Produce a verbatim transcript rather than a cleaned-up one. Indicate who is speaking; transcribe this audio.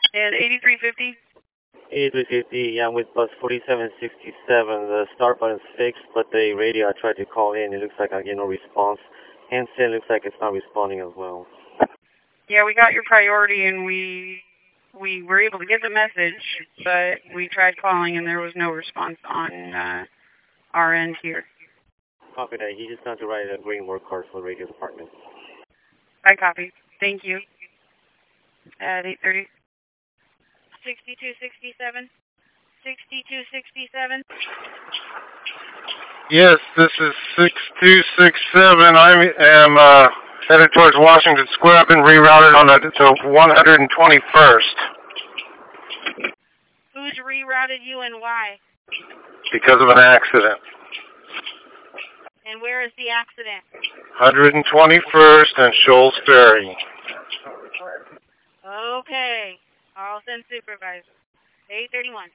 Speaker 1: And eighty-three fifty?
Speaker 2: eighty-three fifty, yeah, I'm with bus forty-seven sixty-seven. The start button's fixed, but the radio I tried to call in, it looks like I get no response. Handset looks like it's not responding as well.
Speaker 1: Yeah, we got your priority and we we were able to get the message, but we tried calling and there was no response on uh, our end here.
Speaker 2: Copy that. He just got to write a green work card for the radio department.
Speaker 1: I copy. Thank you. At eight thirty. sixty-two sixty-seven. sixty-two sixty-seven.
Speaker 3: Yes, this is six two six seven. I am uh, headed towards Washington Square. I've been rerouted on the, to one hundred twenty-first.
Speaker 1: Who's rerouted you and why?
Speaker 3: Because of an accident.
Speaker 1: And where is the accident?
Speaker 3: one hundred twenty-first and Shoals Ferry.
Speaker 1: Okay. I'll send supervisor. eight thirty-one.